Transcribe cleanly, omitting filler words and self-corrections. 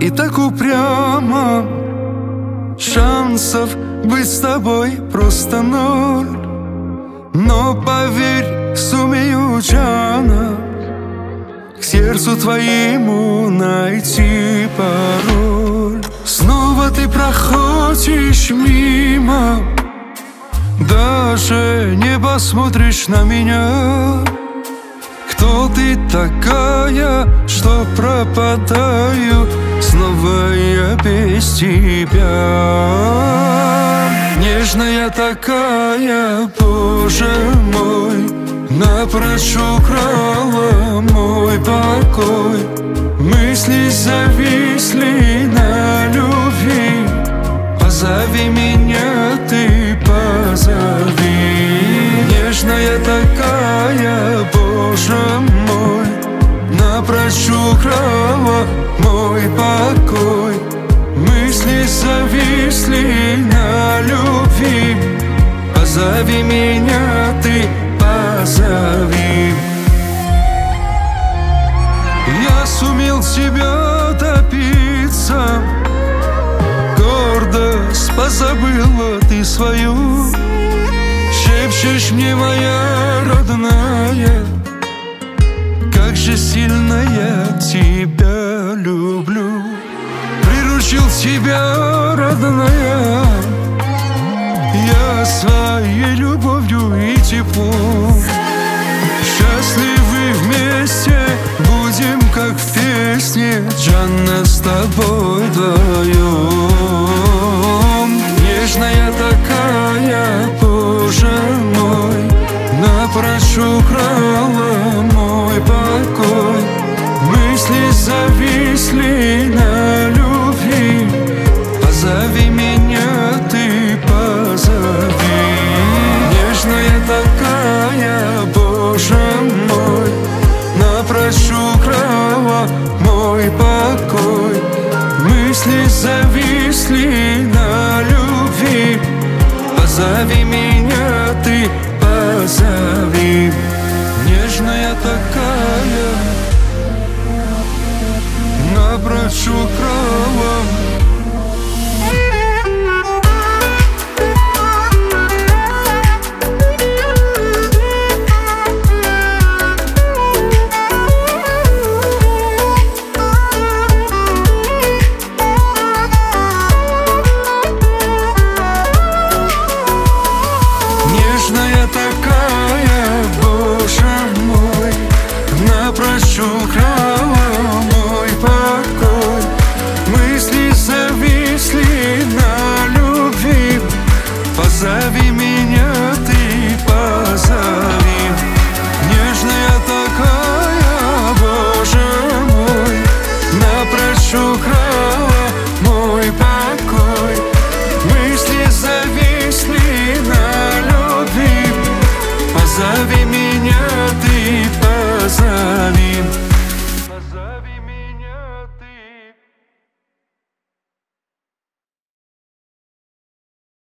и так упряма. Шансов быть с тобой просто ноль. Но поверь, сумею, Джана, к сердцу твоему найти пароль. Снова ты проходишь мимо, даже не посмотришь на меня. Кто ты такая, что пропадаю снова я без тебя? Нежная такая, Боже мой, напрочь украла мой покой. Мысли зависли на любви. Позови меня, ты позови. Нежная такая, Боже мой, напрочь украла мой покой. Мысли зависли на любви. Позови меня, ты позови. Я сумел тебя добиться, гордость позабыла ты свою. Шепчешь мне, моя родная, как же сильно я тебя люблю. Приручил тебя, родная, я своей любовью и теплом. Счастливы вместе будем, как в песне, Джана, с тобой вдвоем. Нежная такая, Боже мой, напрочь украла мой покой. Мысли зависли на любви. Позови меня, ты позови. Нежная такая, Боже мой, напрочь украла мой покой. Мысли зависли на любви. Позови меня, ты позови. Нежная такая, напрочь украла. Нежная такая, Боже мой, напрочь украла мой покой. Мысли зависли на любви. Позови меня, ты позови. Нежная такая, Боже мой, напрочь украла мой покой. Мысли зависли на любви. Позови меня, ты позови.